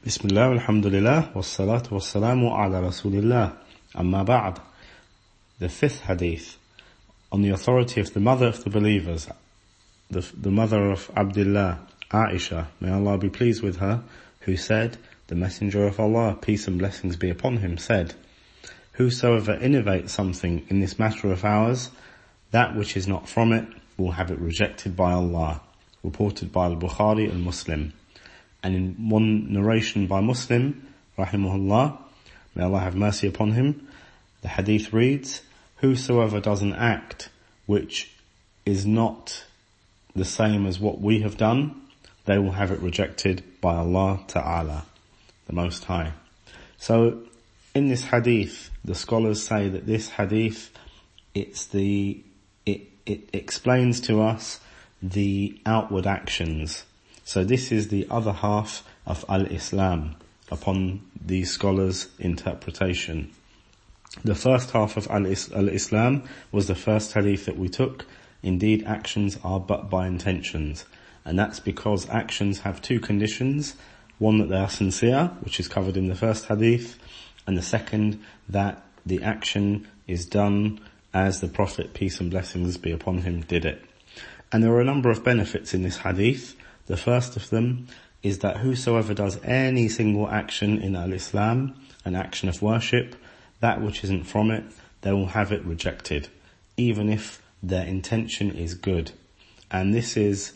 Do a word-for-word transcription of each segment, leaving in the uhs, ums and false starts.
Bismillah, alhamdulillah, wassalatu wassalamu ala rasulillah. Amma ba'd. The fifth hadith, on the authority of the mother of the believers, the, the mother of Abdullah, Aisha, may Allah be pleased with her, who said, the Messenger of Allah, peace and blessings be upon him, said, whosoever innovates something in this matter of ours, that which is not from it will have it rejected by Allah. Reported by Al-Bukhari and Muslim. And in one narration by Muslim, rahimahullah, may Allah have mercy upon him, the hadith reads, whosoever does an act which is not the same as what we have done, they will have it rejected by Allah Ta'ala, the Most High. So, in this hadith, the scholars say that this hadith, it's the, it, it explains to us the outward actions. So this is the other half of Al-Islam upon the scholars' interpretation. The first half of Al-Islam was the first hadith that we took. Indeed, actions are but by intentions. And that's because actions have two conditions. One, that they are sincere, which is covered in the first hadith. And the second, that the action is done as the Prophet, peace and blessings be upon him, did it. And there are a number of benefits in this hadith. The first of them is that whosoever does any single action in Al-Islam, an action of worship, that which isn't from it, they will have it rejected, even if their intention is good. And this is,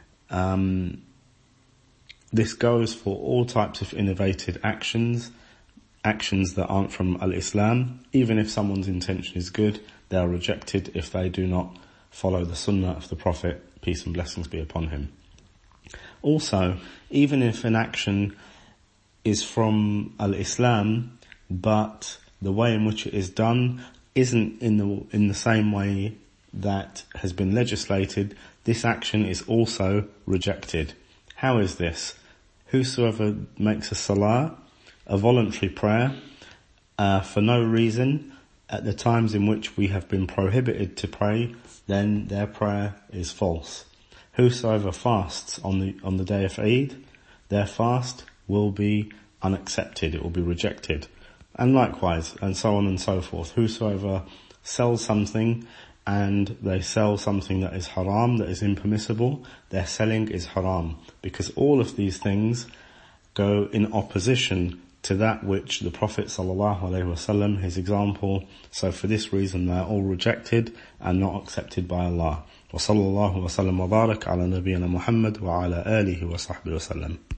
um, this goes for all types of innovative actions, actions that aren't from Al-Islam. Even if someone's intention is good, they are rejected if they do not follow the sunnah of the Prophet, peace and blessings be upon him. Also, even if an action is from Al-Islam, but the way in which it is done isn't in the in the same way that has been legislated, this action is also rejected. How is this? Whosoever makes a salah, a voluntary prayer, uh, for no reason, at the times in which we have been prohibited to pray, then their prayer is false. Whosoever fasts on the on the day of Eid, their fast will be unaccepted, it will be rejected. And likewise, and so on and so forth. Whosoever sells something and they sell something that is haram, that is impermissible, their selling is haram. Because all of these things go in opposition to that which the Prophet sallallahu alaihi wasallam, his example, so for this reason they are all rejected and not accepted by Allah. وصلى الله وسلم وبارك على نبينا محمد وعلى آله وصحبه وسلم.